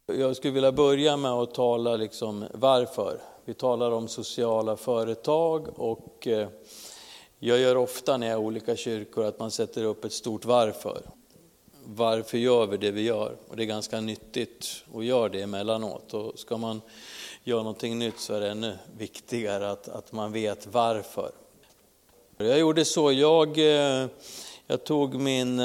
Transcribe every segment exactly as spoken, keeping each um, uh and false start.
Jag skulle vilja börja med att tala liksom varför. Vi talar om sociala företag och jag gör ofta när jag är i olika kyrkor att man sätter upp ett stort varför. Varför gör vi det vi gör? Och det är ganska nyttigt att göra det emellanåt. Och ska man göra någonting nytt så är det ännu viktigare att, att man vet varför. Jag gjorde så, jag, jag tog min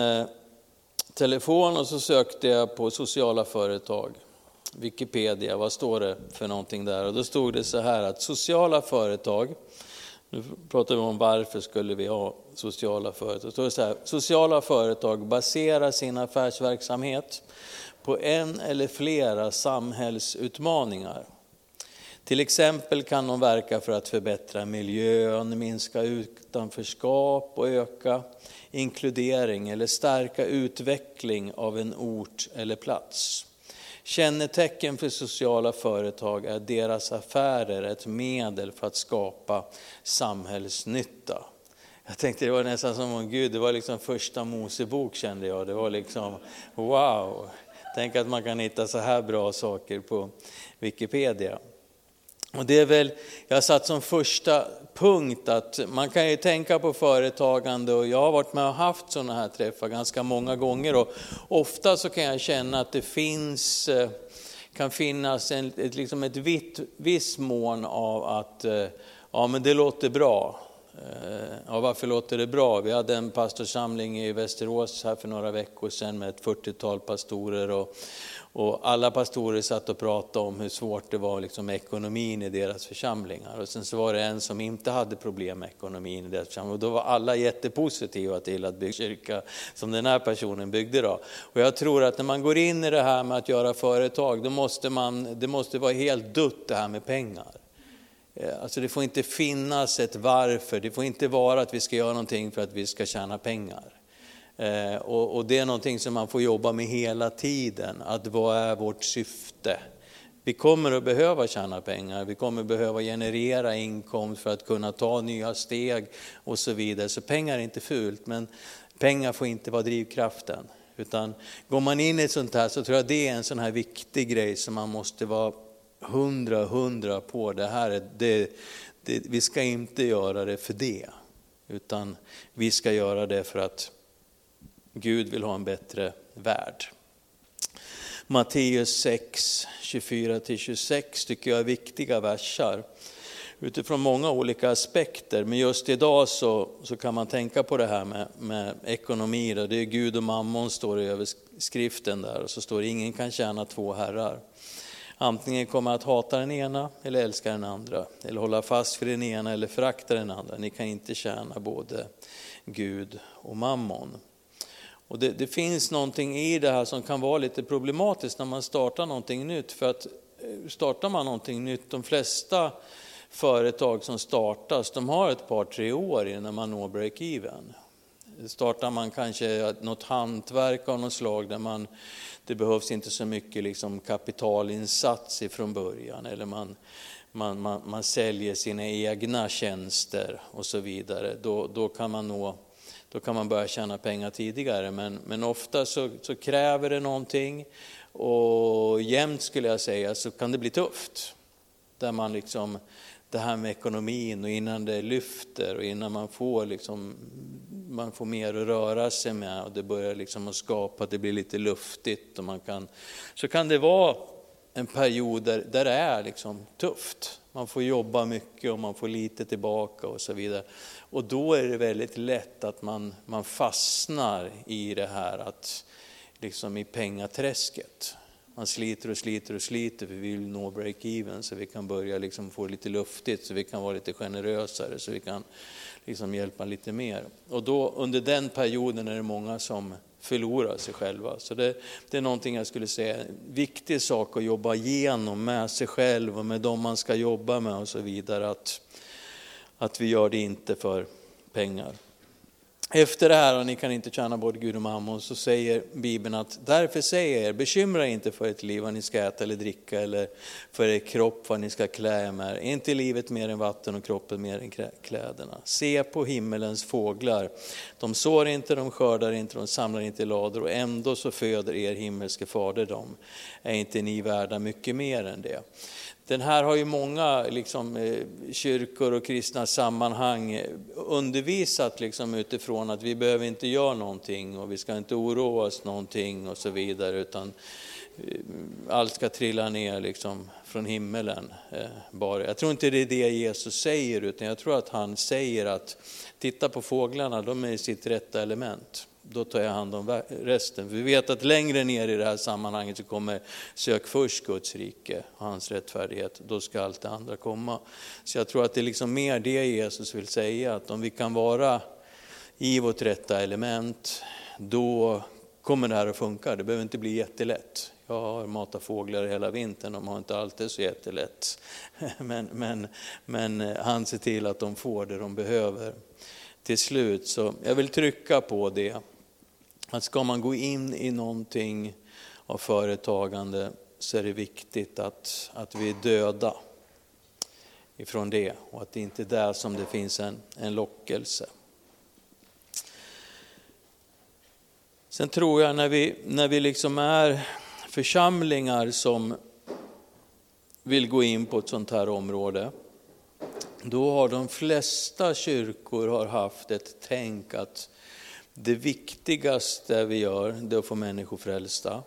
telefon och så sökte jag på sociala företag. Wikipedia, vad står det för någonting där? Och då stod det så här att sociala företag, nu pratar vi om varför skulle vi ha sociala företag. Då står det så här, sociala företag baserar sin affärsverksamhet på en eller flera samhällsutmaningar. Till exempel kan de verka för att förbättra miljön, minska utanförskap och öka inkludering eller stärka utveckling av en ort eller plats. Kännetecken för sociala företag är deras affärer ett medel för att skapa samhällsnytta. Jag tänkte det var nästan som om Gud, det var liksom första Mosebok kände jag. Det var liksom wow, tänk att man kan hitta så här bra saker på Wikipedia. Och det är väl, jag har satt som första punkt att man kan ju tänka på företagande och jag har varit med och haft sådana här träffar ganska många gånger och ofta så kan jag känna att det finns, kan finnas en, ett, liksom ett vitt, viss mån av att ja men det låter bra. Ja, varför låter det bra? Vi hade en pastorsamling i Västerås här för några veckor sedan med ett fyrtiotal pastorer och Och alla pastorer satt och pratade om hur svårt det var liksom med ekonomin i deras församlingar. Och sen så var det en som inte hade problem med ekonomin i deras församlingar. Och då var alla jättepositiva till att bygga kyrka som den här personen byggde då. Och jag tror att när man går in i det här med att göra företag, då måste man, det måste vara helt dött det här med pengar. Alltså det får inte finnas ett varför. Det får inte vara att vi ska göra någonting för att vi ska tjäna pengar. Eh, och, och det är någonting som man får jobba med hela tiden. Att vad är vårt syfte? Vi kommer att behöva tjäna pengar. Vi kommer att behöva generera inkomst för att kunna ta nya steg och så vidare. Så pengar är inte fult, men pengar får inte vara drivkraften. Utan går man in i ett sånt här så tror jag det är en sån här viktig grej som man måste vara hundra, hundra på. Det här är, det, det, vi ska inte göra det för det. Utan vi ska göra det för att Gud vill ha en bättre värld. Matteus sex, tjugofyra till tjugosex tycker jag är viktiga versar. Utifrån många olika aspekter. Men just idag så, så kan man tänka på det här med, med ekonomi. Då. Det är Gud och mammon står i överskriften där. Och så står det ingen kan tjäna två herrar. Antingen kommer att hata den ena eller älska den andra. Eller hålla fast för den ena eller förakta den andra. Ni kan inte tjäna både Gud och mammon. Och det, det finns någonting i det här som kan vara lite problematiskt när man startar någonting nytt. För att startar man någonting nytt, de flesta företag som startas, de har ett par tre år innan man når break-even. Startar man kanske något hantverk av något slag där man, det behövs inte så mycket liksom kapitalinsats ifrån början. Eller man, man, man, man säljer sina egna tjänster och så vidare. Då, då kan man nå Då kan man börja tjäna pengar tidigare. Men, men ofta så, så kräver det någonting. Och jämt skulle jag säga så kan det bli tufft. Där man liksom, det här med ekonomin och innan det lyfter. Och innan man får, liksom, man får mer att röra sig med. Och det börjar liksom att skapa, att det blir lite luftigt. Och man kan, så kan det vara en period där, där det är liksom tufft. Man får jobba mycket och man får lite tillbaka och så vidare. Och då är det väldigt lätt att man, man fastnar i det här att liksom i pengaträsket. Man sliter och sliter och sliter för vi vill nå break-even så vi kan börja liksom få lite luftigt, så vi kan vara lite generösare, så vi kan liksom hjälpa lite mer. Och då under den perioden är det många som förlorar sig själva. Så det, det är någonting jag skulle säga, en viktig sak att jobba igenom med sig själv och med dem man ska jobba med och så vidare. Att, att vi gör det inte för pengar. Efter det här, och ni kan inte tjäna både Gud och mammon, så säger Bibeln att därför säger er, bekymra inte för ert liv vad ni ska äta eller dricka, eller för er kropp vad ni ska klä er med. Är inte livet mer än vatten och kroppen mer än kläderna? Se på himmelens fåglar. De sår inte, de skördar inte, de samlar inte i lador, och ändå så föder er himmelske fader dem. Är inte ni värda mycket mer än det? Den här har ju många liksom, kyrkor och kristna sammanhang undervisat liksom, utifrån att vi behöver inte göra någonting och vi ska inte oroa oss någonting och så vidare, utan allt ska trilla ner liksom, från himmelen. Bara. Jag tror inte det är det Jesus säger, utan jag tror att han säger att titta på fåglarna, de är i sitt rätta element. Då tar jag hand om resten. Vi vet att längre ner i det här sammanhanget så kommer sök först Guds rike och hans rättfärdighet. Då ska allt det andra komma. Så jag tror att det är liksom mer det Jesus vill säga. Att om vi kan vara i vårt rätta element, då kommer det här att funka. Det behöver inte bli jättelätt. Jag har matat fåglar hela vintern, de har inte alltid så jättelätt. Men, men, men han ser till att de får det de behöver till slut. Så jag vill trycka på det. Att ska man gå in i någonting av företagande så är det viktigt att, att vi är döda ifrån det. Och att det inte är där som det finns en, en lockelse. Sen tror jag när vi, när vi liksom är församlingar som vill gå in på ett sånt här område, då har de flesta kyrkor har haft ett tänk att det viktigaste vi gör, det är att få människor frälsta.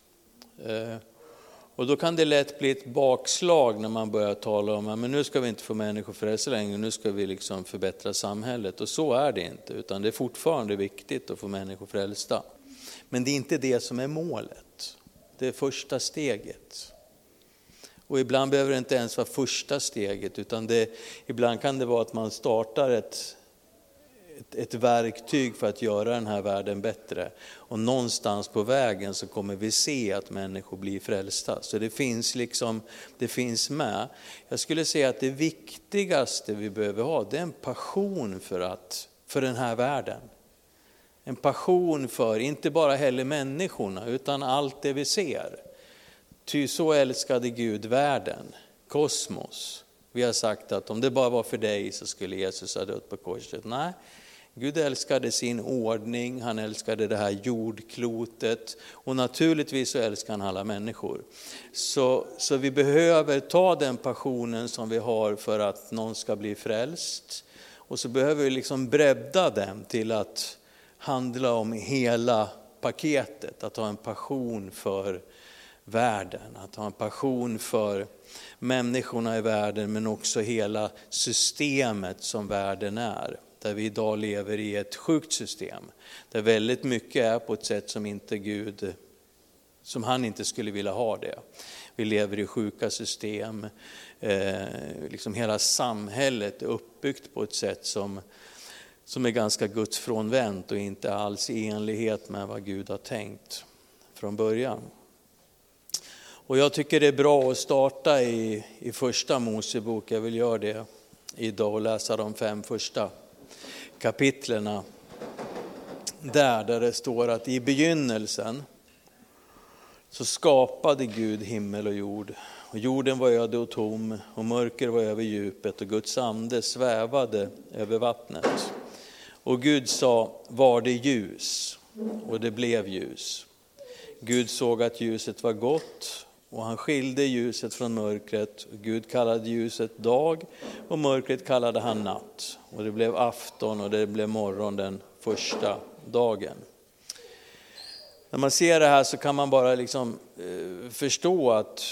Och då kan det lätt bli ett bakslag när man börjar tala om att men nu ska vi inte få människor frälsta längre, nu ska vi liksom förbättra samhället. Och så är det inte, utan det är fortfarande viktigt att få människor frälsta. Men det är inte det som är målet, det är första steget. Och ibland behöver det inte ens vara första steget, utan det, ibland kan det vara att man startar ett, ett, ett verktyg för att göra den här världen bättre. Och någonstans på vägen så kommer vi se att människor blir frälsta. Så det finns liksom, det finns med. Jag skulle säga att det viktigaste vi behöver ha, det är en passion för, att, för den här världen. En passion för, inte bara heller människorna, utan allt det vi ser. Ty så älskade Gud världen, kosmos. Vi har sagt att om det bara var för dig så skulle Jesus ha dött på korset. Nej, Gud älskade sin ordning, han älskade det här jordklotet. Och naturligtvis så älskar han alla människor. Så, så vi behöver ta den passionen som vi har för att någon ska bli frälst. Och så behöver vi liksom bredda den till att handla om hela paketet. Att ha en passion för världen, att ha en passion för människorna i världen, men också hela systemet som världen är. Där vi idag lever i ett sjukt system, där väldigt mycket är på ett sätt som inte Gud, som han inte skulle vilja ha det. Vi lever i sjuka system, eh, liksom hela samhället är uppbyggt på ett sätt som, som är ganska gudsfrånvänt och inte alls i enlighet med vad Gud har tänkt från början. Och jag tycker det är bra att starta i, i första Mosebok. Jag vill göra det idag och läsa de fem första kapitlerna. Där, där det står att i begynnelsen så skapade Gud himmel och jord. Och jorden var öde och tom och mörker var över djupet och Guds ande svävade över vattnet. Och Gud sa, var det ljus? Och det blev ljus. Gud såg att ljuset var gott. Och han skilde ljuset från mörkret. Gud kallade ljuset dag och mörkret kallade han natt. Och det blev afton och det blev morgon den första dagen. När man ser det här så kan man bara liksom eh, förstå att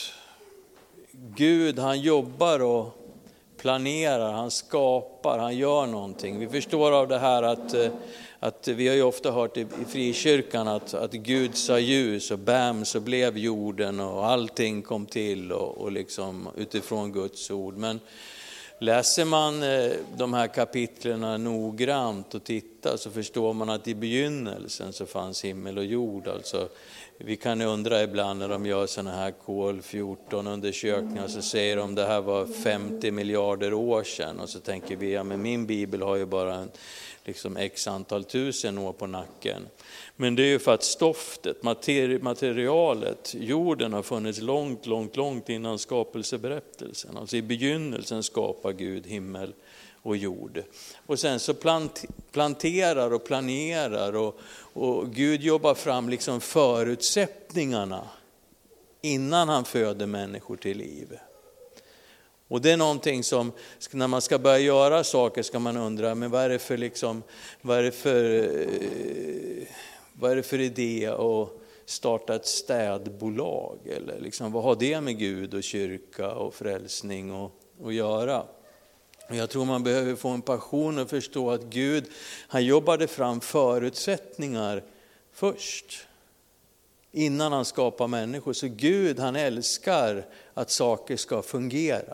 Gud, han jobbar och planerar, han skapar, han gör någonting. Vi förstår av det här att, att vi har ju ofta hört i, i frikyrkan att, att Gud sa ljus och bam så blev jorden och allting kom till och, och liksom utifrån Guds ord. Men läser man de här kapitlerna noggrant och tittar så förstår man att i begynnelsen så fanns himmel och jord. Alltså vi kan undra ibland när de gör sådana här kol fjorton undersökningar, så säger de det här var femtio miljarder år sedan, och så tänker vi, ja men min bibel har ju bara en, liksom x antal tusen år på nacken. Men det är ju för att stoftet, materi- materialet, jorden har funnits långt, långt, långt innan skapelseberättelsen. Alltså i begynnelsen skapar Gud himmel och jord. Och sen så plant, planterar och planerar och, och Gud jobbar fram liksom förutsättningarna innan han föder människor till liv. Och det är någonting som, när man ska börja göra saker ska man undra, men vad är det för, liksom, vad är det för, vad är det för idé att starta ett städbolag? Eller liksom, vad har det med Gud och kyrka och frälsning att, att göra? Jag tror man behöver få en passion och förstå att Gud, han jobbade fram förutsättningar först. Innan han skapar människor. Så Gud, han älskar att saker ska fungera.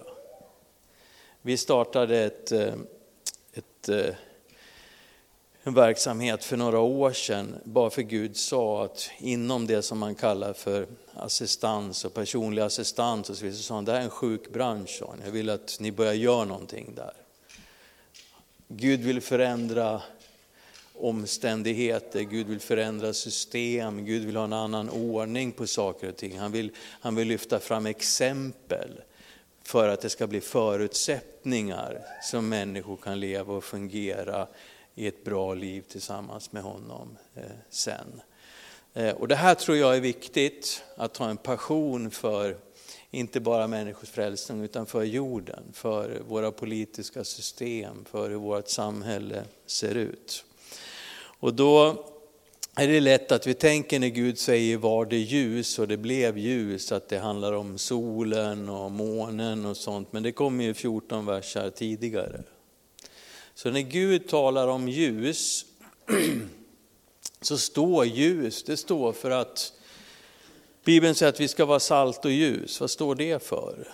Vi startade ett, ett, en verksamhet för några år sedan. Bara för Gud sa att inom det som man kallar för assistans och personlig assistans. Och så vidare, så sa han, det här är en sjuk bransch. Jag vill att ni börjar göra någonting där. Gud vill förändra omständigheter, Gud vill förändra system, Gud vill ha en annan ordning på saker och ting. Han vill, han vill lyfta fram exempel för att det ska bli förutsättningar som människor kan leva och fungera i ett bra liv tillsammans med honom eh, sen. Eh, och det här tror jag är viktigt, att ha en passion för inte bara människors frälsning utan för jorden, för våra politiska system, för hur vårt samhälle ser ut. Och då är det lätt att vi tänker när Gud säger var det ljus och det blev ljus, att det handlar om solen och månen och sånt. Men det kommer ju fjorton versar tidigare. Så när Gud talar om ljus så står ljus, det står för att Bibeln säger att vi ska vara salt och ljus. Vad står det för?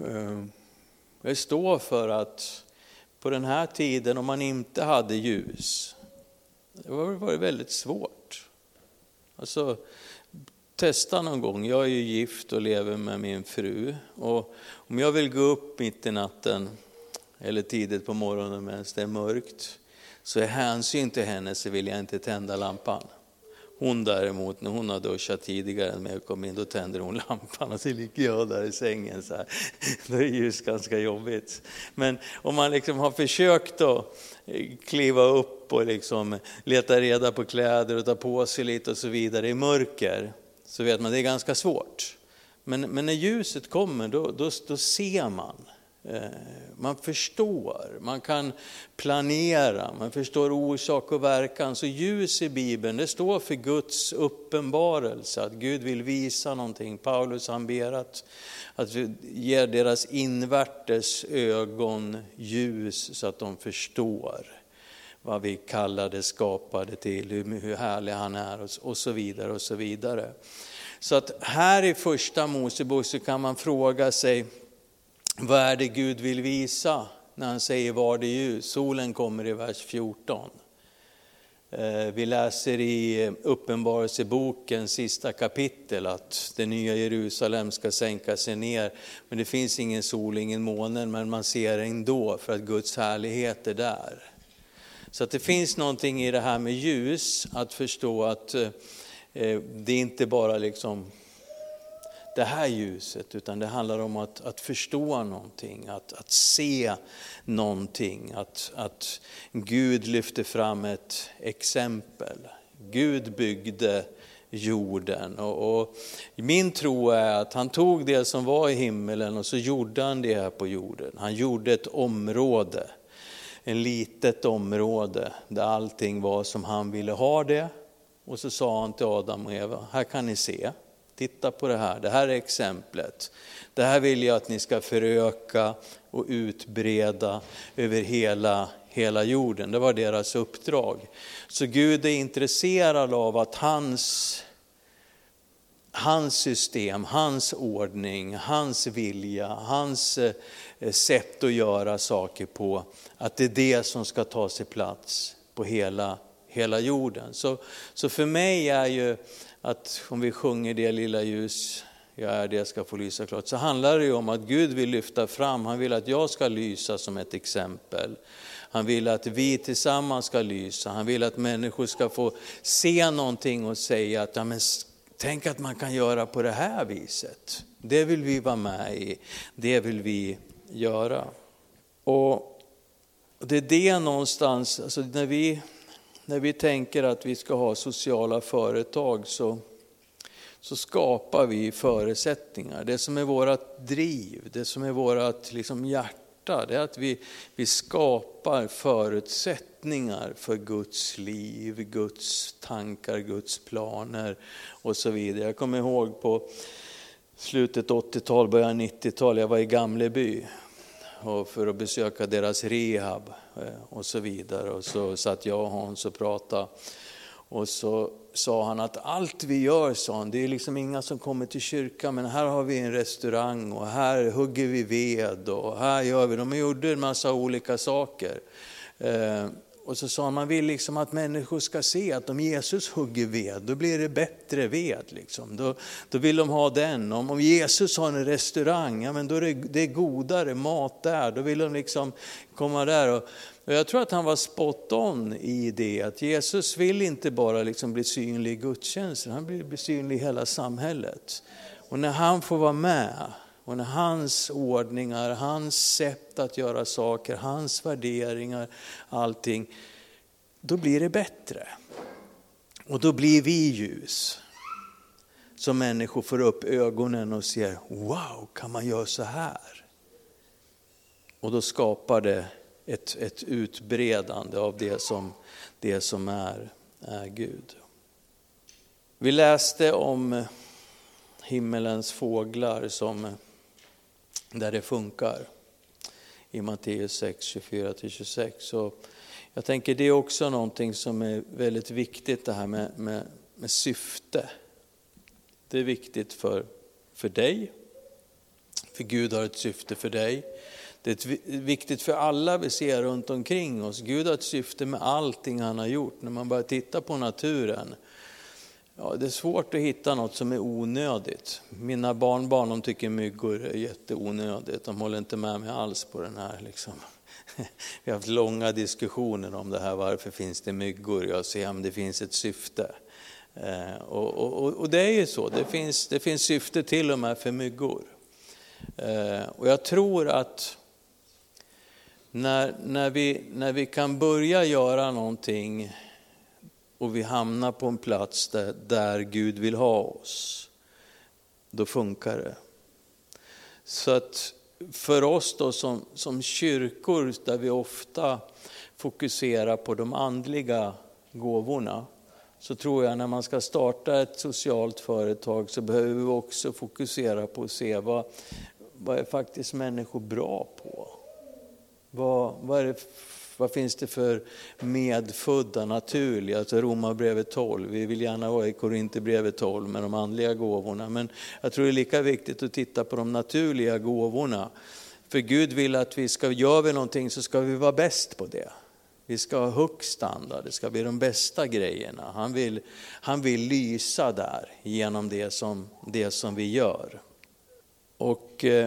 Det står för att på den här tiden, om man inte hade ljus, det var det väldigt svårt. Alltså, testa någon gång. Jag är ju gift och lever med min fru. Och om jag vill gå upp mitt i natten eller tidigt på morgonen medan det är mörkt, så är hänsyn till henne så vill jag inte tända lampan. Hon däremot, när hon har duschat tidigare än mig och kom in, då tänder hon lampan och så ligger jag där i sängen så här. Det är ju ganska jobbigt. Men om man liksom har försökt att kliva upp och liksom leta reda på kläder och ta på sig lite och så vidare i mörker, så vet man att det är ganska svårt. Men, men när ljuset kommer, då, då, då ser man. Man förstår, man kan planera, man förstår orsak och verkan. Så ljus i Bibeln, det står för Guds uppenbarelse, att Gud vill visa någonting. Paulus han ber att, att ge deras invärtes ögon ljus så att de förstår vad vi kallade skapade till, hur, hur härlig han är och, och så vidare och så vidare. Så att här i första Mosebok så kan man fråga sig, vad är det Gud vill visa när han säger var det ljus? Solen kommer i vers fjorton. Vi läser i Uppenbarelseboken sista kapitel att det nya Jerusalem ska sänka sig ner. Men det finns ingen sol, ingen månen, men man ser ändå för att Guds härlighet är där. Så att det finns någonting i det här med ljus, att förstå att det är inte bara liksom det här ljuset, utan det handlar om att, att förstå någonting, att, att se någonting, att, att Gud lyfter fram ett exempel. Gud byggde jorden och, och min tro är att han tog det som var i himmelen och så gjorde han det här på jorden. Han gjorde ett område, en litet område där allting var som han ville ha det, och så sa han till Adam och Eva, här kan ni se. Titta på det här, det här är exemplet. Det här vill jag att ni ska föröka och utbreda över hela, hela jorden. Det var deras uppdrag. Så Gud är intresserad av att hans, hans system, hans ordning, hans vilja, hans sätt att göra saker på, att det är det som ska ta sig plats på hela, hela jorden. Så, så för mig är ju att om vi sjunger det lilla ljus, jag är det, jag ska få lysa klart, så handlar det ju om att Gud vill lyfta fram, han vill att jag ska lysa som ett exempel. Han vill att vi tillsammans ska lysa, han vill att människor ska få se någonting och säga att ja, men tänk att man kan göra på det här viset. Det vill vi vara med i, det vill vi göra. Och det är det någonstans, alltså när vi, när vi tänker att vi ska ha sociala företag så, så skapar vi förutsättningar. Det som är vårat driv, det som är vårat liksom hjärta, det är att vi, vi skapar förutsättningar för Guds liv, Guds tankar, Guds planer och så vidare. Jag kommer ihåg på slutet åttiotal, början nittiotal, jag var i Gamleby och för att besöka deras rehab och så vidare. Och så satt jag och Hans och pratade. Och så sa han att allt vi gör, sa han, det är liksom inga som kommer till kyrkan, men här har vi en restaurang och här hugger vi ved och här gör vi, de gjorde en massa olika saker. Eh, och så sa han, man vill liksom att människor ska se att om Jesus hugger ved, då blir det bättre ved. Liksom. Då, då vill de ha den. Om, om Jesus har en restaurang, ja, men då är det, det är godare mat där. Då vill de liksom komma där. Och, och jag tror att han var spot on i det. Att Jesus vill inte bara liksom bli synlig i gudstjänsten. Han vill bli synlig i hela samhället. Och när han får vara med, och när hans ordningar, hans sätt att göra saker, hans värderingar, allting, då blir det bättre. Och då blir vi ljus. Så människor får upp ögonen och ser, wow, kan man göra så här? Och då skapar det ett, ett utbredande av det som, det som är, är Gud. Vi läste om himmelens fåglar som, där det funkar i Matteus sex, tjugofyra till tjugosex. Så jag tänker det är också någonting som är väldigt viktigt, det här med, med, med syfte. Det är viktigt för, för dig, för Gud har ett syfte för dig. Det är viktigt för alla vi ser runt omkring oss. Gud har ett syfte med allting han har gjort. När man börjar titta på naturen, ja, det är svårt att hitta något som är onödigt. Mina barnbarn, de tycker myggor är jätteonödigt. De håller inte med mig alls på den här. Liksom. Vi har haft långa diskussioner om det här. Varför finns det myggor? Jag säger att det finns ett syfte. Eh, och, och, och det är ju så. Det finns, det finns syfte till och med för myggor. Eh, och jag tror att när, när, vi, när vi kan börja göra någonting och vi hamnar på en plats där, där Gud vill ha oss, då funkar det. Så att för oss då som, som kyrkor, där vi ofta fokuserar på de andliga gåvorna, så tror jag när man ska starta ett socialt företag så behöver vi också fokusera på att se vad, vad är faktiskt människor bra på. Vad, vad, är det, vad finns det för medfödda, naturliga, alltså Romarbrevet tolv. Vi vill gärna vara i Korinthierbrevet tolv med de andliga gåvorna. Men jag tror det är lika viktigt att titta på de naturliga gåvorna. För Gud vill att vi ska, gör vi någonting så ska vi vara bäst på det. Vi ska ha hög standard, det ska bli de bästa grejerna. Han vill, han vill lysa där genom det som, det som vi gör. Och eh,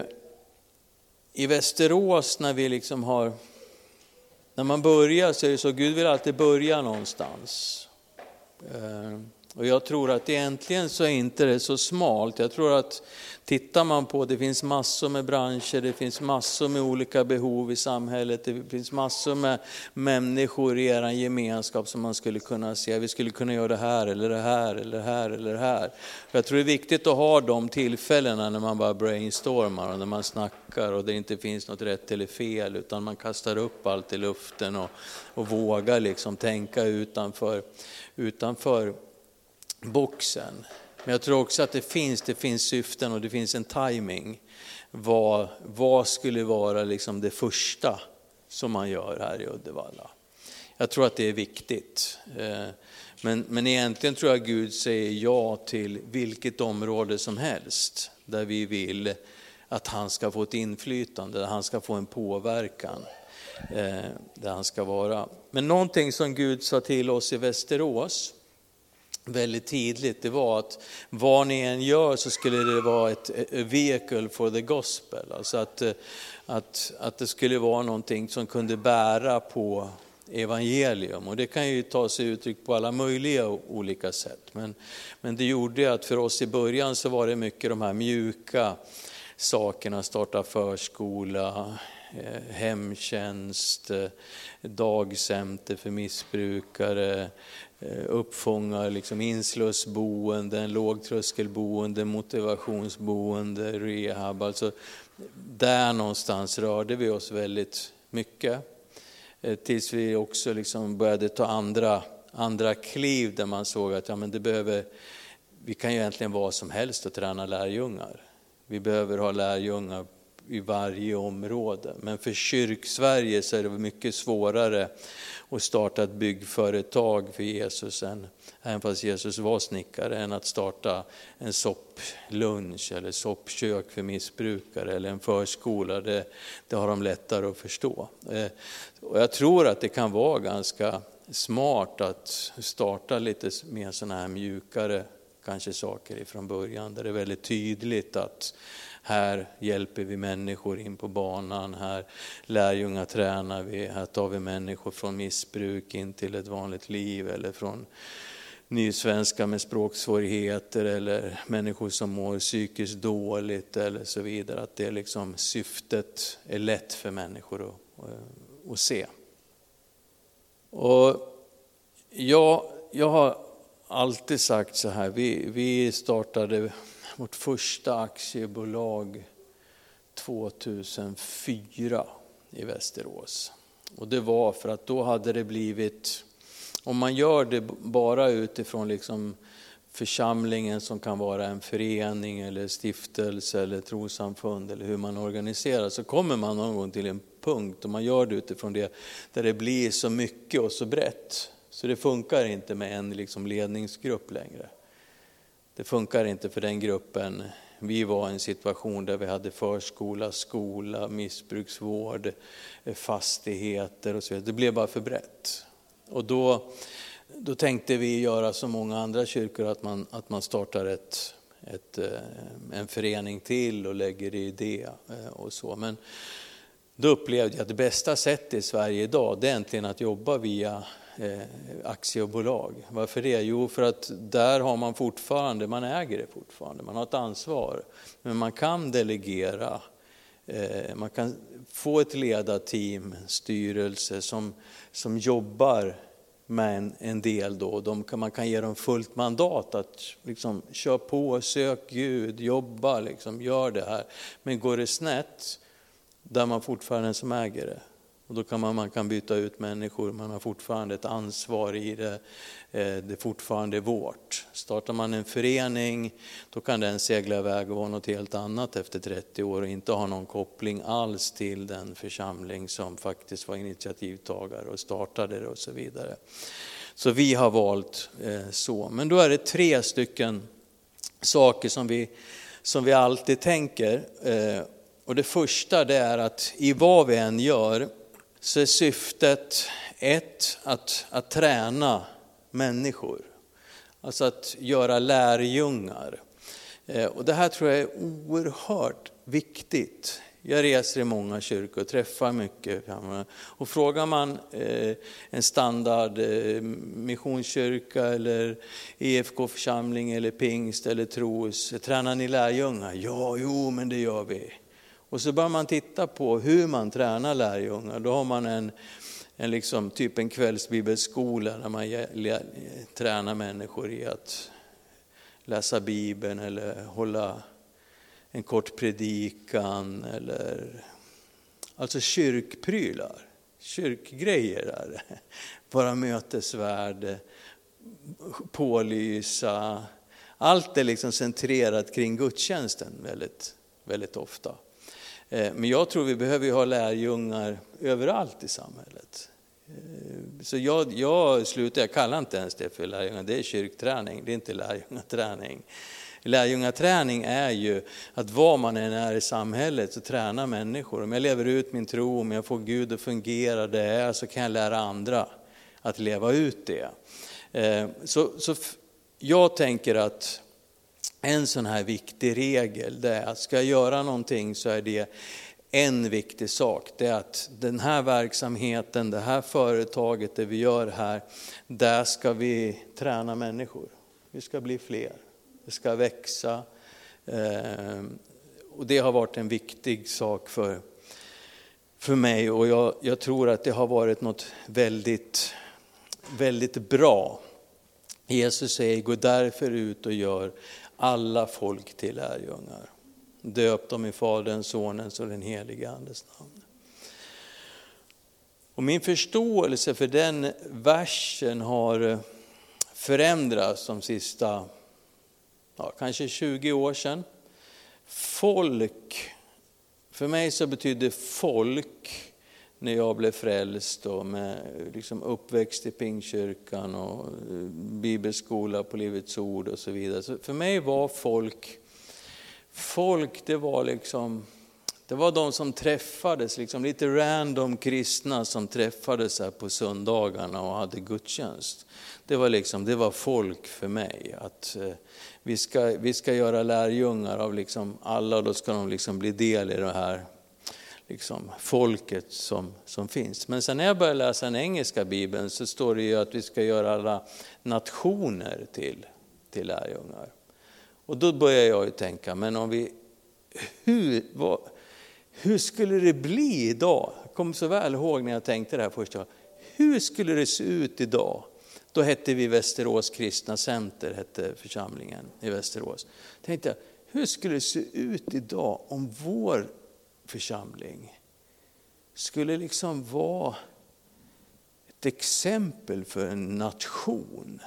i Västerås när vi liksom har, när man börjar så är det så, Gud vill alltid börja någonstans. Eh, och jag tror att egentligen så är inte det så smalt. Jag tror att tittar man på, det finns massor med branscher, det finns massor med olika behov i samhället, det finns massor med människor i er gemenskap som man skulle kunna se. Vi skulle kunna göra det här eller det här eller det här eller det här. Jag tror det är viktigt att ha de tillfällena när man bara brainstormar och när man snackar och det inte finns något rätt eller fel, utan man kastar upp allt i luften och, och vågar liksom tänka utanför, utanför boxen. Men jag tror också att det finns, det finns syften och det finns en timing. Vad, vad skulle vara liksom det första som man gör här i Uddevalla? Jag tror att det är viktigt. Men, men egentligen tror jag Gud säger ja till vilket område som helst. Där vi vill att han ska få ett inflytande, där han ska få en påverkan. Där han ska vara. Men någonting som Gud sa till oss i Västerås, väldigt tidigt, det var att vad ni än gör så skulle det vara ett a vehicle for the gospel. Alltså att, att, att det skulle vara någonting som kunde bära på evangelium. Och det kan ju ta sig uttryck på alla möjliga olika sätt. Men, men det gjorde att för oss i början så var det mycket de här mjuka sakerna, starta förskola, hemtjänst, dagcenter för missbrukare, uppfångar, liksom inslussboenden, lågtröskelboende, motivationsboende, rehab. Alltså där någonstans rörde vi oss väldigt mycket. Tills vi också liksom började ta andra, andra kliv där man såg att ja, men det behöver, vi kan ju egentligen vara som helst och träna lärjungar. Vi behöver ha lärjungar i varje område. Men för kyrksverige så är det mycket svårare att starta ett byggföretag för Jesus, än, även fast Jesus var snickare, än att starta en sopplunch eller soppkök för missbrukare eller en förskola. Det, det har de lättare att förstå. Och jag tror att det kan vara ganska smart att starta lite mer sådana här mjukare kanske saker ifrån början, där det är väldigt tydligt att här hjälper vi människor in på banan, här lärjungar tränar vi, här tar vi människor från missbruk in till ett vanligt liv, eller från nysvenska med språksvårigheter, eller människor som mår psykiskt dåligt eller så vidare. Att det liksom syftet är lätt för människor att, att, att se. Och jag, jag har alltid sagt så här, vi, vi startade vårt första aktiebolag tvåtusenfyra i Västerås. Och det var för att då hade det blivit, om man gör det bara utifrån liksom församlingen som kan vara en förening eller stiftelse eller trossamfund eller hur man organiserar, så kommer man någon gång till en punkt, och man gör det utifrån det där det blir så mycket och så brett. Så det funkar inte med en liksom ledningsgrupp längre. Det funkar inte för den gruppen. Vi var i en situation där vi hade förskola, skola, missbruksvård, fastigheter och så vidare. Det blev bara för brett. Och då, då tänkte vi göra som många andra kyrkor, att man, att man startar ett, ett, en förening till och lägger i det och så. Men då upplevde jag att det bästa sättet i Sverige idag, det är egentligen att jobba via Eh, aktiebolag. Varför det? Jo, för att där har man fortfarande, man äger det fortfarande, man har ett ansvar, men man kan delegera, eh, man kan få ett ledarteam, en styrelse som, som jobbar med en, en del då. De kan, man kan ge dem fullt mandat att liksom kör på, sök Gud, jobba, liksom, gör det här. Men går det snett, där man fortfarande är som äger det. Och då kan man, man kan byta ut människor, man har fortfarande ett ansvar i det, det är fortfarande vårt. Startar man en förening, då kan den segla iväg och vara något helt annat efter trettio år och inte ha någon koppling alls till den församling som faktiskt var initiativtagare och startade det och så vidare. Så vi har valt så. Men då är det tre stycken saker som vi, som vi alltid tänker. Och det första, det är att i vad vi än gör, så är syftet ett, att, att träna människor. Alltså att göra lärjungar. Och det här tror jag är oerhört viktigt. Jag reser i många kyrkor och träffar mycket. Och frågar man en standard missionskyrka eller E F K-församling eller pingst eller tros, tränar ni lärjungar? Ja, jo, men det gör vi. Och så börjar man titta på hur man tränar lärjungar. Då har man en, en liksom, typ en kvällsbibelskola där man tränar människor i att läsa Bibeln eller hålla en kort predikan. Eller, alltså kyrkprylar, kyrkgrejer där. Bara mötesvärde, pålysa. Allt är liksom centrerat kring gudstjänsten väldigt, väldigt ofta. Men jag tror vi behöver ha lärjungar överallt i samhället. Så jag, jag slutar, jag kallar inte ens det för lärjungar, det är kyrkträning, det är inte lärjungaträning. Lärjungaträning är ju att var man än är i samhället så tränar människor. Om jag lever ut min tro, om jag får Gud att fungera det är, så kan jag lära andra att leva ut det. Så, så jag tänker att en sån här viktig regel, det är att ska jag göra någonting så är det en viktig sak. Det är att den här verksamheten, det här företaget, det vi gör här, där ska vi träna människor. Vi ska bli fler, det ska växa. Och det har varit en viktig sak för, för mig, och jag, jag tror att det har varit något väldigt, väldigt bra. Jesus säger, gå därför ut och gör alla folk till lärjungar. Döp dem i Faderns, Sonens och den helige Andes namn. Och min förståelse för den versen har förändrats de sista ja, kanske tjugo år sedan. Folk, för mig så betyder folk, när jag blev frälst och med liksom uppväxt i Pingstkyrkan och bibelskola på Livets ord och så vidare. Så för mig var folk, folk det var liksom, det var de som träffades, liksom lite random kristna som träffades här på söndagarna och hade gudstjänst. Det var liksom, det var folk för mig. Att eh, vi ska, vi ska göra lärjungar av liksom alla, och då ska de liksom bli del i det här liksom folket som, som finns. Men sen när jag började läsa den engelska bibeln så står det ju att vi ska göra alla nationer till, till lärjungar. Och då börjar jag ju tänka, men om vi, hur, vad, hur skulle det bli idag? Jag kommer så väl ihåg när jag tänkte det här första. Hur skulle det se ut idag? Då hette vi Västerås Kristna Center, hette församlingen i Västerås. Jag tänkte, hur skulle det se ut idag om vår församling skulle liksom vara ett exempel för en nation?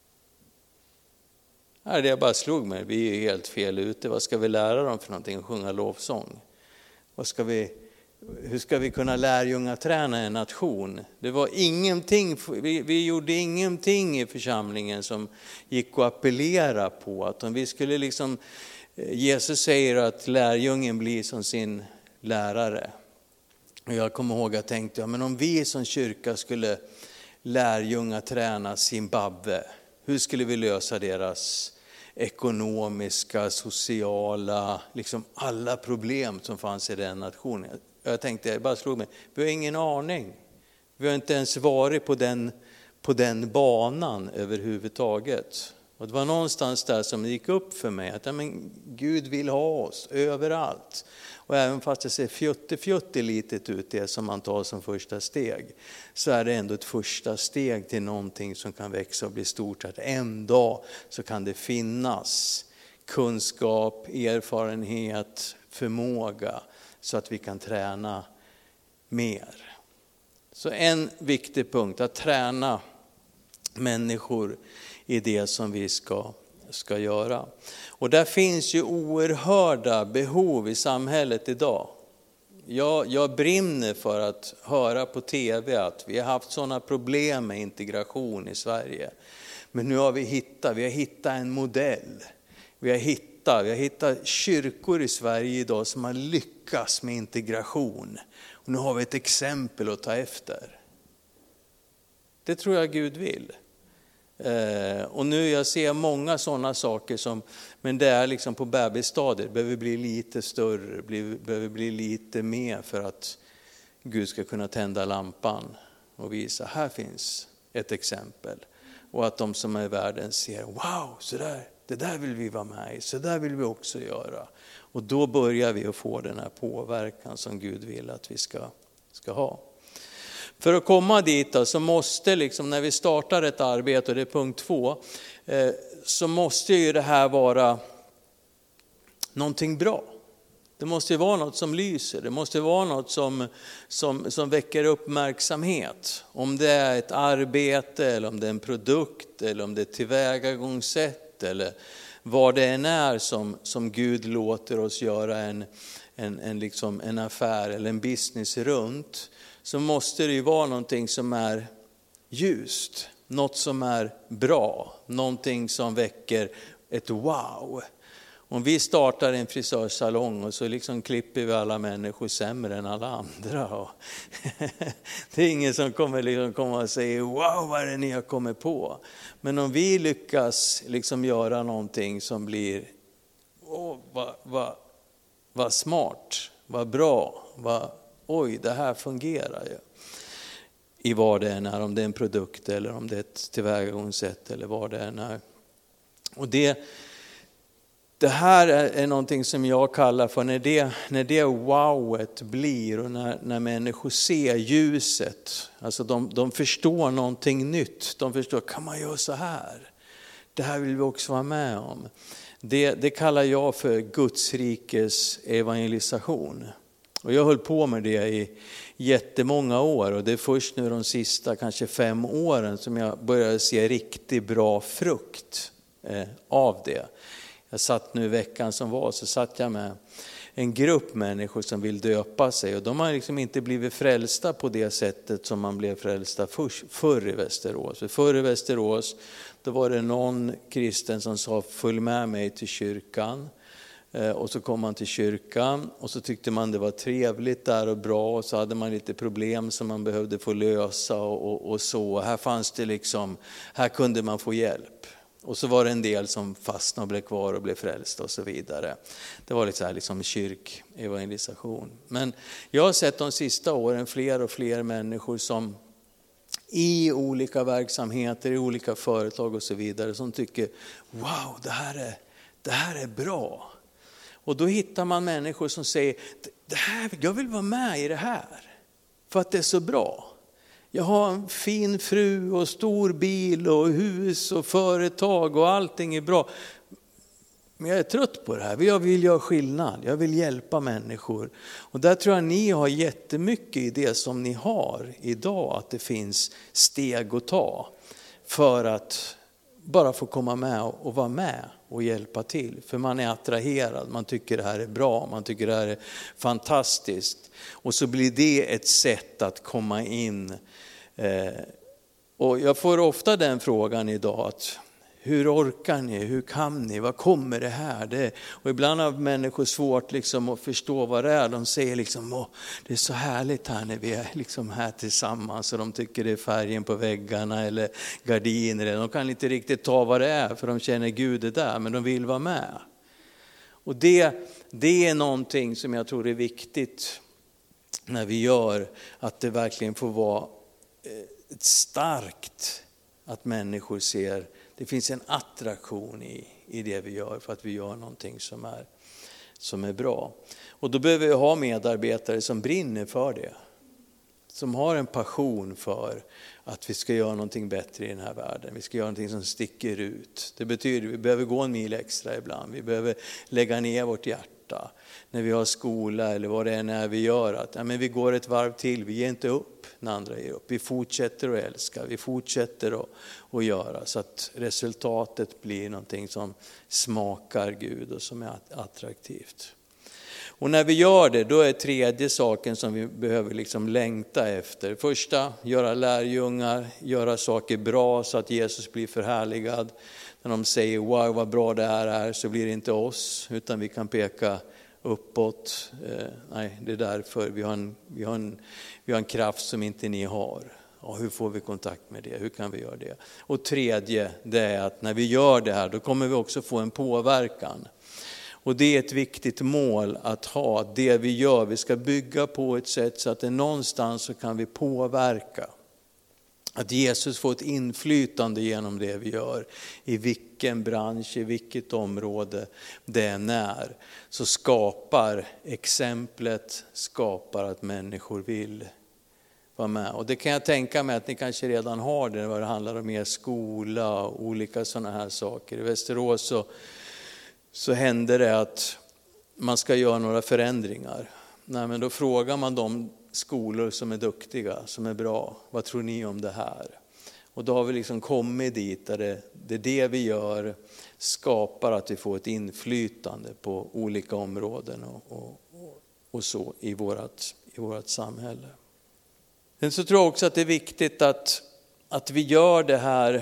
Här det jag bara slog mig, vi är ju helt fel ute. Vad ska vi lära dem för någonting? Sjunga lovsång. Vad ska vi, hur ska vi kunna lärjungaträna en nation? Det var ingenting, vi, vi gjorde ingenting i församlingen som gick att appellera på. Att om vi skulle liksom, Jesus säger att lärjungen blir som sin lärare. Och jag kommer ihåg att jag tänkte, ja, men om vi som kyrka skulle lärjungaträna Zimbabwe, hur skulle vi lösa deras ekonomiska, sociala, liksom alla problem som fanns i den nationen? Jag tänkte, jag bara slog mig, vi har ingen aning. Vi har inte ens varit på den, på den banan överhuvudtaget. Och det var någonstans där som det gick upp för mig att ja, men Gud vill ha oss överallt. Och även fast det ser fjutti-fjutti litet ut, det som man tar som första steg, så är det ändå ett första steg till någonting som kan växa och bli stort. Att en dag så kan det finnas kunskap, erfarenhet, förmåga så att vi kan träna mer. Så en viktig punkt, att träna människor i det som vi ska, ska göra. Och där finns ju oerhörda behov i samhället idag. Jag, jag brinner för att höra på tv att vi har haft sådana problem med integration i Sverige. Men nu har vi hittat, vi har hittat en modell. Vi har hittat, vi har hittat kyrkor i Sverige idag som har lyckats med integration. Och nu har vi ett exempel att ta efter. Det tror jag Gud vill. Eh, och nu jag ser många sådana saker som, men det är liksom på bebisstadiet, det behöver bli lite större, bli, behöver bli lite mer för att Gud ska kunna tända lampan och visa, här finns ett exempel. Och att de som är i världen ser, wow, så där, det där vill vi vara med i, så där vill vi också göra. Och då börjar vi att få den här påverkan som Gud vill att vi ska, ska ha. För att komma dit då, så måste liksom, när vi startar ett arbete, och det är punkt två, eh, så måste ju det här vara någonting bra. Det måste ju vara något som lyser, det måste vara något som, som, som väcker uppmärksamhet. Om det är ett arbete, eller om det är en produkt, eller om det är ett tillvägagångssätt, eller vad det än är som, som Gud låter oss göra en, en, en, liksom en affär eller en business runt, så måste det ju vara någonting som är ljust, något som är bra, någonting som väcker ett wow. Om vi startar en frisörsalong och så liksom klipper vi alla människor sämre än alla andra. Det är ingen som kommer liksom komma och säga wow vad är det ni har kommit på. Men om vi lyckas liksom göra någonting som blir åh, vad, vad, vad smart, vad bra, vad, oj det här fungerar ju. I vad det än är, om det är en produkt eller om det är ett tillvägagångssätt eller vad det än är. Och det, det här är, är någonting som jag kallar för när det, när det wowet blir och när, när människor ser ljuset. Alltså de, de förstår någonting nytt. De förstår, kan man göra så här? Det här vill vi också vara med om. Det, det kallar jag för Guds rikes evangelisation. Och jag höll på med det i jättemånga år och det är först nu de sista kanske fem åren som jag började se riktigt bra frukt eh, av det. Jag satt nu veckan som var så satt jag med en grupp människor som vill döpa sig och de har liksom inte blivit frälsta på det sättet som man blev frälsta förr, förr i Västerås. För förr i Västerås då var det någon kristen som sa följ med mig till kyrkan. Och så kom man till kyrkan och så tyckte man det var trevligt där och bra och så hade man lite problem som man behövde få lösa och, och, och så. Här fanns det liksom, här kunde man få hjälp. Och så var det en del som fastnade och blev kvar och blev frälsta och så vidare. Det var lite så här liksom kyrkevangelisation. Men jag har sett de sista åren fler och fler människor som i olika verksamheter, i olika företag och så vidare som tycker wow det här är, det här är bra. Och då hittar man människor som säger, det här, jag vill vara med i det här. För att det är så bra. Jag har en fin fru och stor bil och hus och företag och allting är bra. Men jag är trött på det här. Jag vill göra skillnad. Jag vill hjälpa människor. Och där tror jag ni har jättemycket i det som ni har idag. Att det finns steg att ta. För att bara få komma med och vara med och hjälpa till. För man är attraherad, man tycker det här är bra, man tycker det här är fantastiskt. Och så blir det ett sätt att komma in. Och jag får ofta den frågan idag att hur orkar ni, hur kan ni, vad kommer det här? Det, och ibland har människor svårt liksom att förstå vad det är. De säger liksom, åh, det är så härligt här när vi är liksom här tillsammans. Och de tycker det är färgen på väggarna eller gardiner. De kan inte riktigt ta vad det är för de känner Gud är där, men de vill vara med. Och det, det är någonting som jag tror är viktigt när vi gör att det verkligen får vara ett starkt att människor ser. Det finns en attraktion i, i det vi gör för att vi gör någonting som är, som är bra. Och då behöver vi ha medarbetare som brinner för det. Som har en passion för att vi ska göra någonting bättre i den här världen. Vi ska göra någonting som sticker ut. Det betyder att vi behöver gå en mil extra ibland. Vi behöver lägga ner vårt hjärta. När vi har skola eller vad det än är vi gör. Att, ja, men vi går ett varv till, vi ger inte upp när andra ger upp. Vi fortsätter att älska, vi fortsätter att, att göra. Så att resultatet blir någonting som smakar Gud och som är attraktivt. Och när vi gör det, då är tredje saken som vi behöver liksom längta efter. Första, göra lärjungar, göra saker bra så att Jesus blir förhärligad. När de säger wow vad bra det här är så blir det inte oss utan vi kan peka uppåt. Eh, nej, det är därför vi har, en, vi, har en, vi har en kraft som inte ni har. Ja, hur får vi kontakt med det? Hur kan vi göra det? Och tredje, det är att när vi gör det här då kommer vi också få en påverkan. Och det är ett viktigt mål att ha. Det vi gör, vi ska bygga på ett sätt så att det någonstans så kan vi påverka. Att Jesus får ett inflytande genom det vi gör. I vilken bransch, i vilket område det än är. Så skapar exemplet, skapar att människor vill vara med. Och det kan jag tänka mig att ni kanske redan har det när det handlar om er skola och olika sådana här saker. I Västerås så, så händer det att man ska göra några förändringar. Nej, men då frågar man de skolor som är duktiga, som är bra. Vad tror ni om det här? Och då har vi liksom kommit dit där det, det är det vi gör skapar att vi får ett inflytande på olika områden och, och, och så i vårat, i vårat samhälle. Men så tror jag också att det är viktigt att, att vi gör det här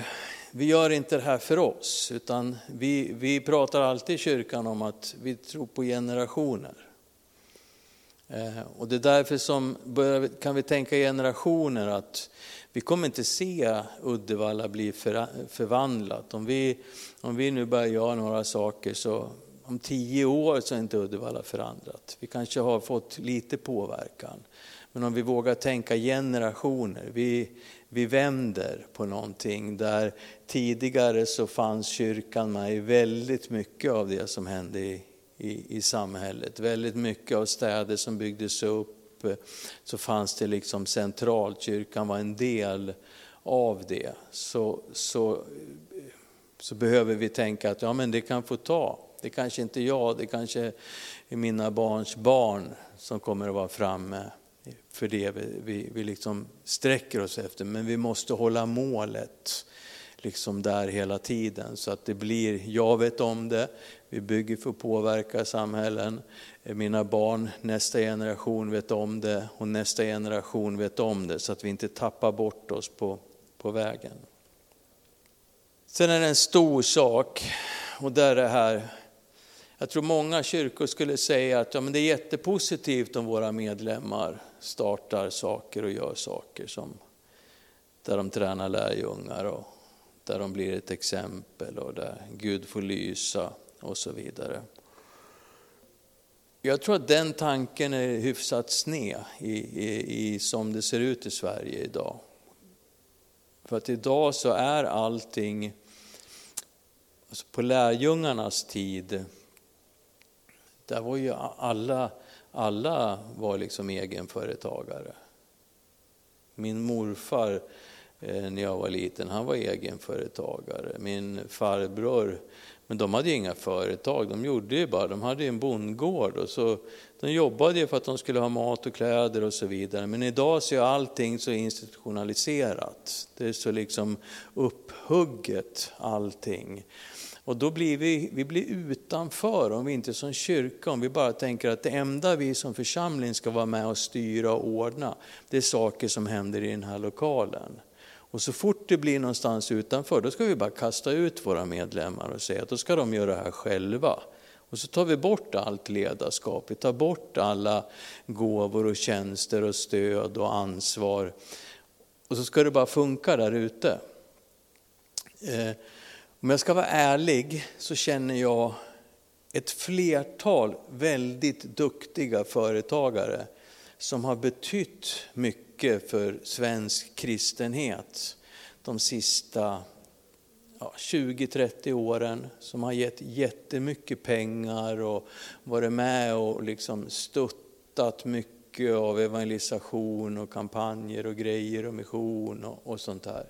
vi gör inte det här för oss, utan vi, vi pratar alltid i kyrkan om att vi tror på generationer. Eh, och det är därför som börjar, kan vi tänka generationer att vi kommer inte se Uddevalla bli för, förvandlat. Om vi, om vi nu börjar göra några saker så om tio år så är inte Uddevalla förändrat. Vi kanske har fått lite påverkan. Men om vi vågar tänka generationer, vi, vi vänder på någonting där tidigare så fanns kyrkan med i väldigt mycket av det som hände i, i, i samhället. Väldigt mycket av städer som byggdes upp, så fanns det liksom centralt, kyrkan var en del av det. Så, så, så behöver vi tänka att ja, men det kan få ta. Det kanske inte jag, det kanske är mina barns barn som kommer att vara framme för det vi, vi, vi liksom sträcker oss efter. Men vi måste hålla målet liksom där hela tiden så att det blir, jag vet om det, vi bygger för att påverka samhällen. Mina barn, nästa generation vet om det och nästa generation vet om det så att vi inte tappar bort oss på, på vägen. Sen är det en stor sak och där är det här, jag tror många kyrkor skulle säga att ja, men det är jättepositivt om våra medlemmar startar saker och gör saker som där de tränar lärjungar och där de blir ett exempel och där Gud får lysa och så vidare. Jag tror att den tanken är hyfsat sned i, i, i som det ser ut i Sverige idag. För att idag så är allting, alltså på lärjungarnas tid, där var ju alla, alla var liksom egenföretagare. Min morfar eh, när jag var liten, han var egenföretagare. Min farbror, men de hade ju inga företag, de gjorde ju bara, de hade ju en bondgård och så de jobbade ju för att de skulle ha mat och kläder och så vidare. Men idag så är allting så institutionaliserat. Det är så liksom upphugget allting. Och då blir vi, vi blir utanför om vi inte som kyrka, om vi bara tänker att det enda vi som församling ska vara med och styra och ordna, det är saker som händer i den här lokalen. Och så fort det blir någonstans utanför, då ska vi bara kasta ut våra medlemmar och säga att då ska de göra det här själva. Och så tar vi bort allt ledarskap, vi tar bort alla gåvor och tjänster och stöd och ansvar. Och så ska det bara funka där ute. Eh, om jag ska vara ärlig så känner jag ett flertal väldigt duktiga företagare som har betytt mycket för svensk kristenhet de sista ja, tjugo till trettio åren, som har gett jättemycket pengar och varit med och liksom stöttat mycket av evangelisation och kampanjer och grejer och mission och, och sånt här.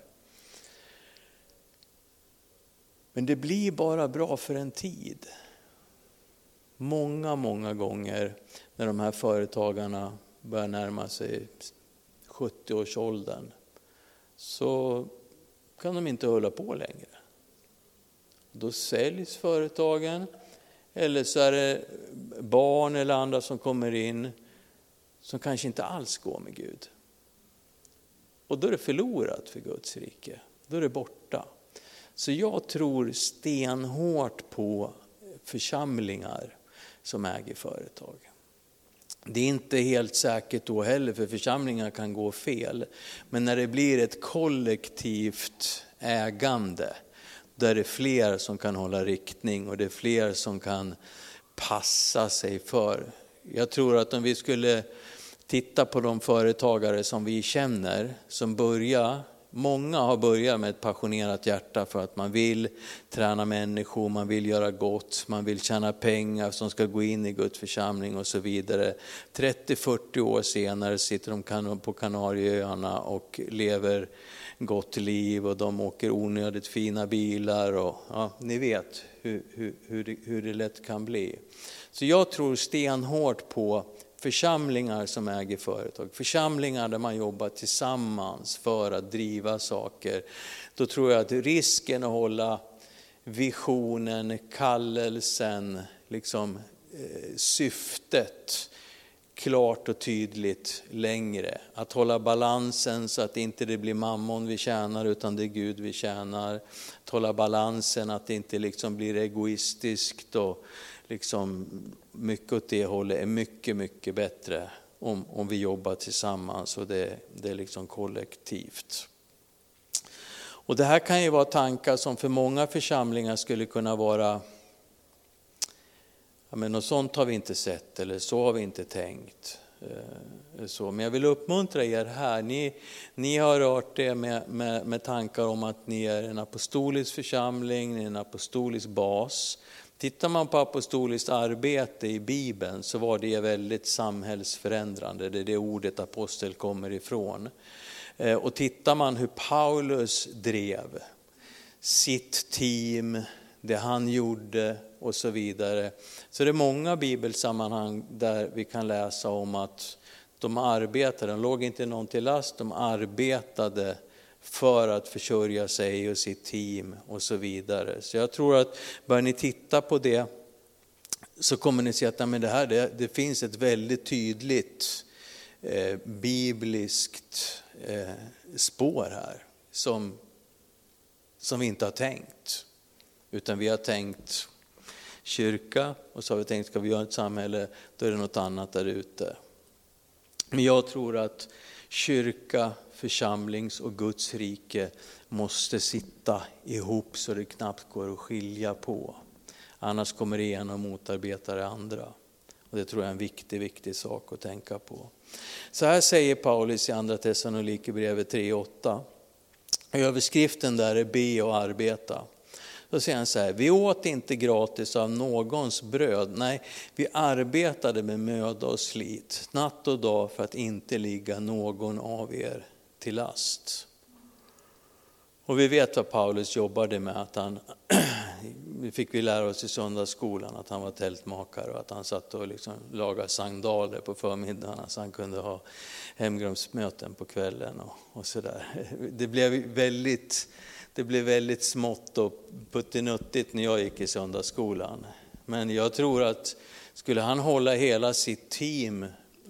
Men det blir bara bra för en tid. Många, många gånger när de här företagarna börjar närma sig sjuttio-årsåldern så kan de inte hålla på längre. Då säljs företagen eller så är det barn eller andra som kommer in som kanske inte alls går med Gud. Och då är det förlorat för Guds rike. Då är det borta. Så jag tror stenhårt på församlingar som äger företag. Det är inte helt säkert då heller, för församlingar kan gå fel. Men när det blir ett kollektivt ägande, där det är fler som kan hålla riktning och det är fler som kan passa sig för. Jag tror att om vi skulle titta på de företagare som vi känner som börjar, många har börjat med ett passionerat hjärta för att man vill träna människor, man vill göra gott, man vill tjäna pengar som ska gå in i Guds församling och så vidare. trettio till fyrtio år senare sitter de på Kanarieöarna och lever gott liv och de åker onödigt fina bilar och ja, ni vet hur, hur, hur, det, hur det lätt kan bli. Så jag tror stenhårt på församlingar som äger företag, församlingar där man jobbar tillsammans för att driva saker. Då tror jag att risken att hålla visionen, kallelsen, liksom, eh, syftet klart och tydligt längre. Att hålla balansen så att inte det blir mammon vi tjänar utan det är Gud vi tjänar. Att hålla balansen att det inte liksom blir egoistiskt och liksom mycket åt det hållet är mycket, mycket bättre om, om vi jobbar tillsammans och det, det är liksom kollektivt. Och det här kan ju vara tankar som för många församlingar skulle kunna vara, ja men något sånt har vi inte sett eller så har vi inte tänkt. Så, men jag vill uppmuntra er här, ni, ni har rört det med, med, med tankar om att ni är en apostolisk församling, ni är en apostolisk bas. Tittar man på apostoliskt arbete i Bibeln så var det väldigt samhällsförändrande, det är det ordet apostel kommer ifrån. Och tittar man hur Paulus drev sitt team, det han gjorde och så vidare. Så det är många bibelsammanhang där vi kan läsa om att de arbetade, de låg inte någon till last, de arbetade för att försörja sig och sitt team och så vidare. Så jag tror att börjar ni titta på det så kommer ni se att men det, här, det, det finns ett väldigt tydligt eh, bibliskt eh, spår här som, som vi inte har tänkt. Utan vi har tänkt kyrka och så har vi tänkt ska vi göra ett samhälle, då är det något annat där ute. Men jag tror att kyrka, församlings och Guds rike måste sitta ihop så det knappt går att skilja på. Annars kommer det ena och motarbetar det andra. Och det tror jag är en viktig, viktig sak att tänka på. Så här säger Paulus i andra Thessalonikerbrevet tre åtta. Överskriften där är be och arbeta. Då säger han så här, vi åt inte gratis av någons bröd. Nej, vi arbetade med möda och slit, natt och dag för att inte ligga någon av er till last. Och vi vet vad Paulus jobbade med. Att han, vi fick vi lära oss i söndagsskolan att han var tältmakare och att han satt och liksom lagade sandaler på förmiddagen så han kunde ha hemgrumsmöten på kvällen och, och sådär. Det blev väldigt... Det blev väldigt smått och puttinuttigt när jag gick i söndagsskolan. Men jag tror att skulle han hålla hela sitt team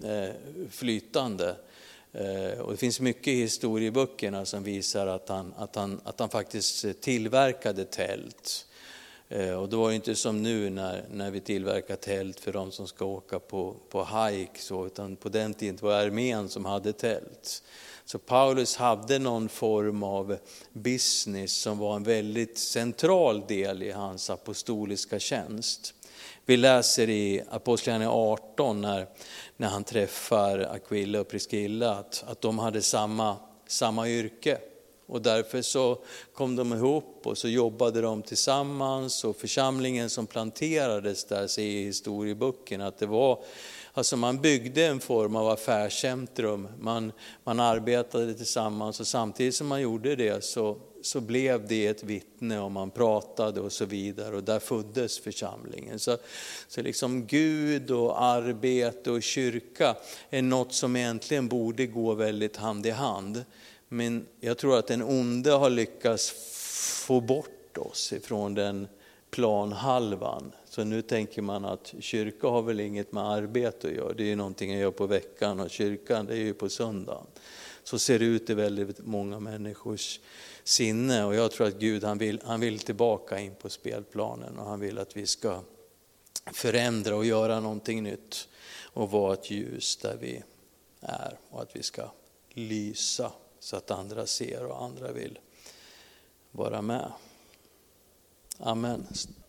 flytande, och det finns mycket i historieböckerna som visar att han, att han, att han faktiskt tillverkade tält. Och det var ju inte som nu när, när vi tillverkar tält för de som ska åka på, på hike, så, utan på den tiden var det armén som hade tält. Så Paulus hade någon form av business som var en väldigt central del i hans apostoliska tjänst. Vi läser i Apostlagärningarna arton när, när han träffar Aquila och Priscilla att, att de hade samma, samma yrke. Och därför så kom de ihop och så jobbade de tillsammans. Och församlingen som planterades där, säger i historieboken, att det var... Alltså man byggde en form av affärscentrum, man, man arbetade tillsammans och samtidigt som man gjorde det så, så blev det ett vittne och man pratade och så vidare och där föddes församlingen. Så, så liksom Gud och arbete och kyrka är något som egentligen borde gå väldigt hand i hand. Men jag tror att den onde har lyckats få bort oss ifrån den planhalvan. Så nu tänker man att kyrka har väl inget med arbete att göra. Det är ju någonting jag gör på veckan och kyrkan det är ju på söndagen. Så ser det ut i väldigt många människors sinne. Och jag tror att Gud han vill, han vill tillbaka in på spelplanen. Och han vill att vi ska förändra och göra någonting nytt. Och vara ett ljus där vi är. Och att vi ska lysa så att andra ser och andra vill vara med. Amen.